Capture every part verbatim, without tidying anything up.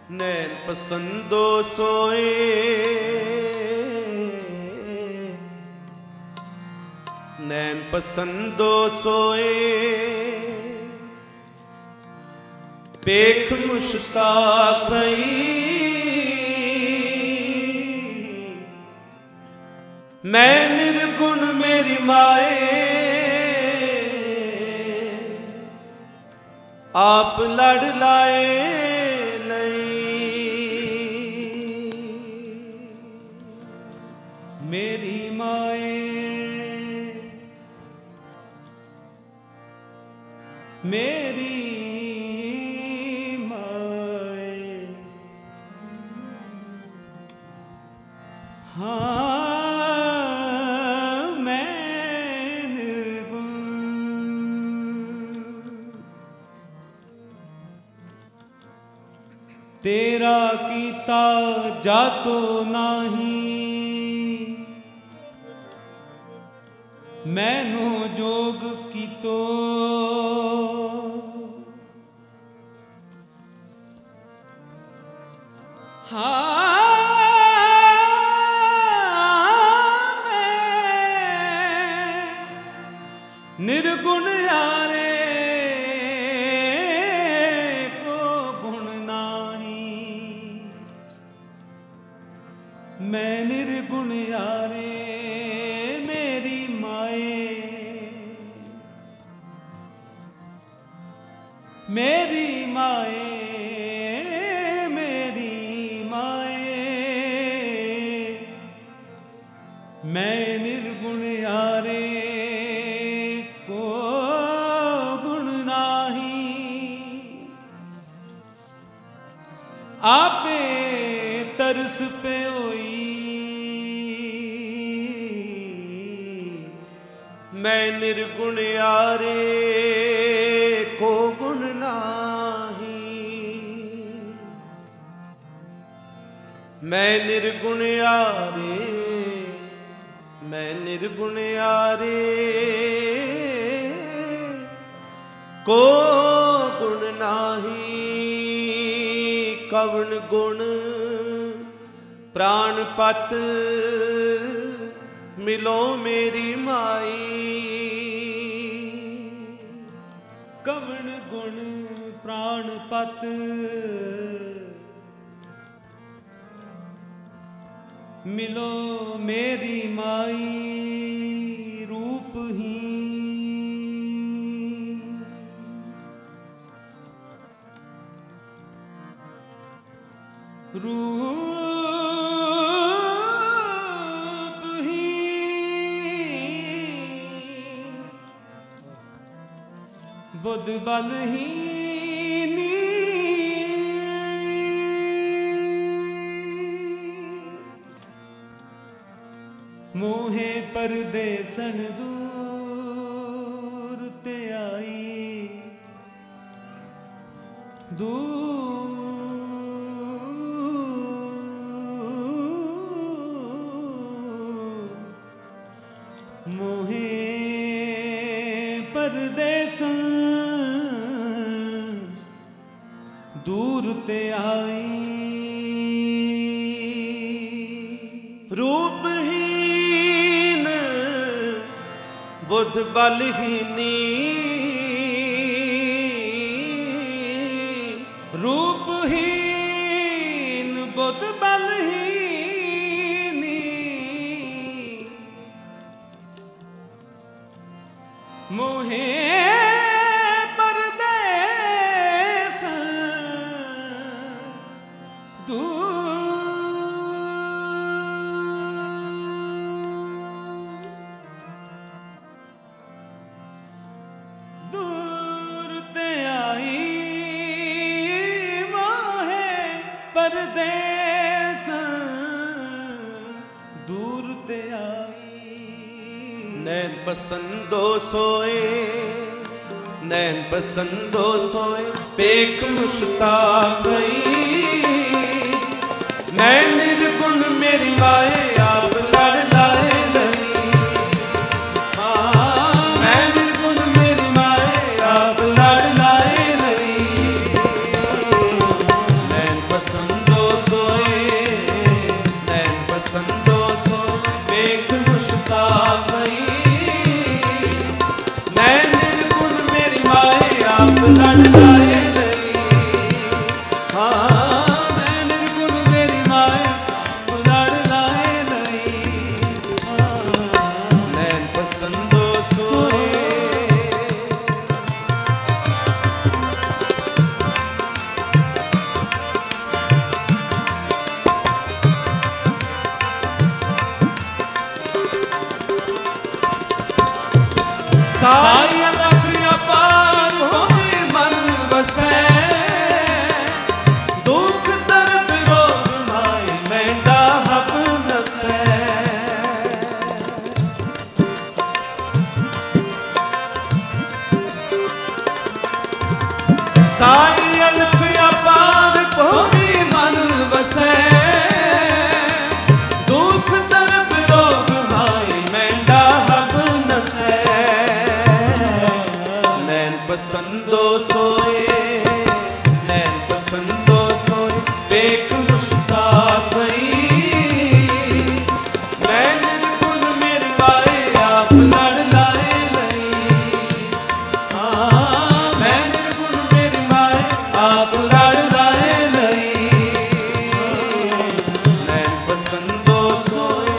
नैन पसंदो सोए नैन पसंदो सोए पेख मुश्ताक भई मैं निर्गुण मेरी माए आप लड़ लाए मेरी माए मेरी माए हाँ मैं निर्गुण तेरा कीता जातो नाही मैनो जोग कीतो हाँ मैं निर्गुण यारे को गुण नाही मैं निर्गुण यारे मेरी माए मेरी माए मैं निर्गुण यारे को गुण नाही आपे तरस पे होई मैं निर्गुण यारे को गुण नाही मैं निर्गुण यारे मैं निर्गुण यारे को गुण नाही कवन गुण प्राणपत मिलो मेरी माई कवन गुण प्राणपत मिलो मेरी माई रूपहीन रूपहीन बुद्ध बलहीनी मोहे परदेसन दूर ते आई दूर मोहे परदेसन दूर ते आई रूपहीन बुद्ध बलहीनी रूपहीन बुद्ध बलहीनी मोहे नैन पसंदो सोए नैन पसंदो सोए पेख मुश्ताक भई मैं निर्गुण मेरी माए आप लड़ लाए लगी मैं निर्गुण मेरी माए आप लड़ लाए लगी नैन पसंद साई अलख अपार होए मन बसै, दुख दर्द रोग माए मैंडा हब नसै। साई अलख अपार होए मन बसै, दुख दर्द रोग माए मैंडा हब नसै। नैन पसंदो सोए, नैन पसंदो सोए बेक मुश्ताक भई। मैं निर्गुण मेरे माए आप लड़ लाए लई। हाँ मैं निर्गुण मेरी माए आप लड़ लाए लई। नैन पसंदो सोए।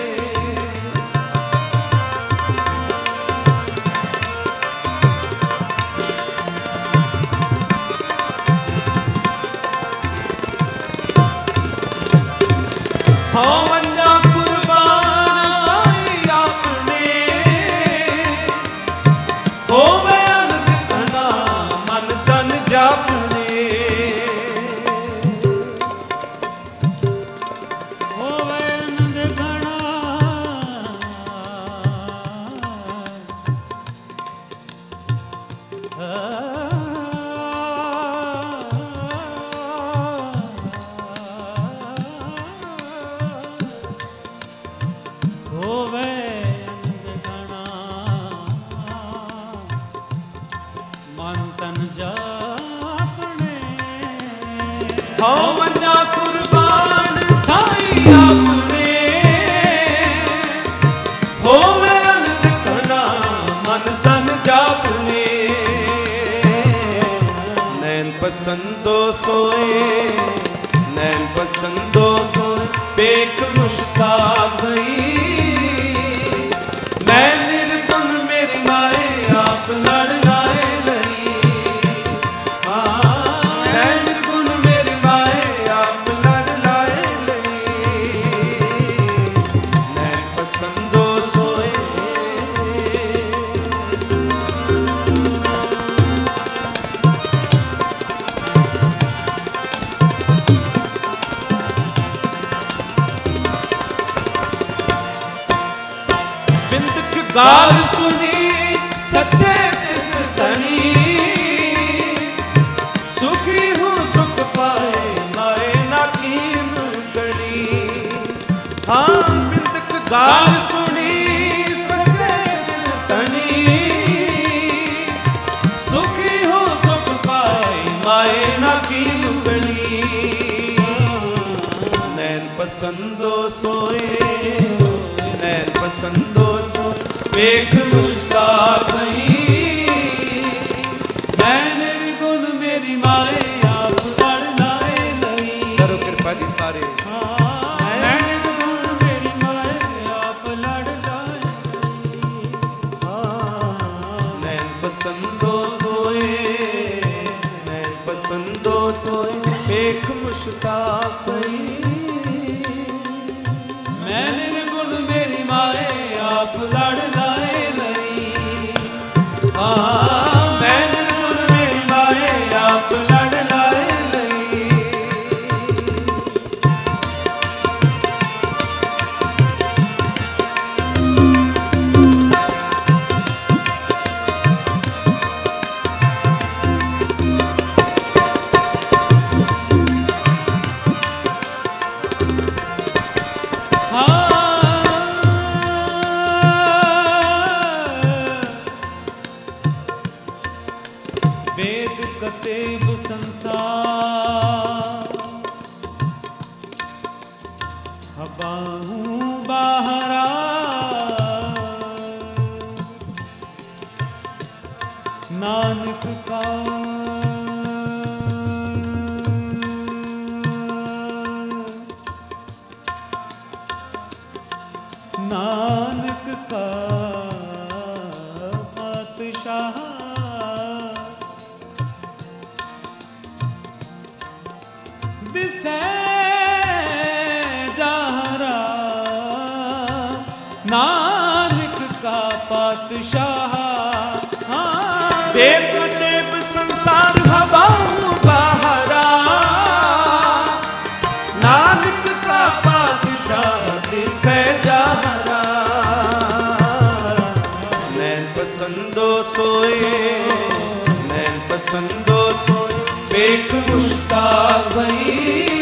हाँ वंजा कुर्बान साई आपने, हो बयान दिखना मन तन जापने। होवे आनंद घना, होवे आनंद घना, मन तन जापने। हाँ वंजा कुर्बान साई आपने, हो बयान दिखना मन तन जापने। नैन पसंदो सोए, नैन पसंदो सोए बेक मुश्ताक भई। मैं निर्गुण मेरी माए आप लड़ लाए लई। हाँ मैं निर्गुण मेरी माए आप लड़ लाए लई। नैन पसंदो सोए। बिंदक गाल सुनी सच्चे तिस धनी, सुखी हूँ सुख पाए माए ना कीन गणी। हाँ बिंदक गाल सुनी सच्चे तिस धनी, सुखी हूँ सुख पाए माए ना कीन गणी। नैन पसंदो सोए, नैन पसंदो सोए बेक मुश्ताक भई। मैं निर्गुण मेरी माए आप लड़ लाए लई। करो कृपा जी सारे। मैं निर्गुण मेरी माए आप लड़ लाए लई। नैन पसंदो सोए, नैन पसंदो सोए बेक मुश्ताक भई। मैं निर्गुण मेरी माए आप लड़ लाए लई। हाँ मैं निर्गुण मेरी माए आप लड़ लाए लई। वेद कतेब संसार, हबाहूँ बाहरा। नानक का नानक का पातशाह, दिसे जहरा। नानक का पातशाह सोए नैन पसंदो सोए बेक मुश्ताक भई